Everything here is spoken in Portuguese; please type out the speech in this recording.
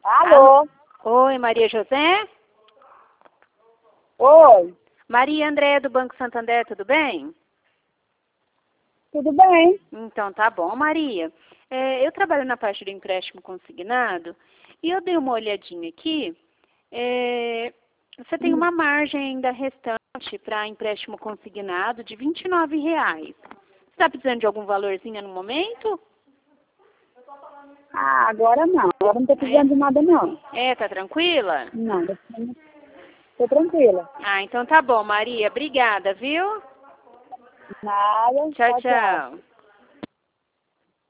Alô? Oi, Maria José? Oi, Maria André do Banco Santander, tudo bem? tudo bem? Então, tá bom, Maria. Eu trabalho na parte do empréstimo consignado e eu dei uma olhadinha aqui. Você tem uma margem ainda restante para empréstimo consignado de R$ 29. Você está precisando de algum valorzinho no momento? Ah, agora não. Agora não tô precisando de nada, não. Tá tranquila? Não, tô tranquila. Ah, então tá bom, Maria. Obrigada, viu? Nada. Tchau, tchau.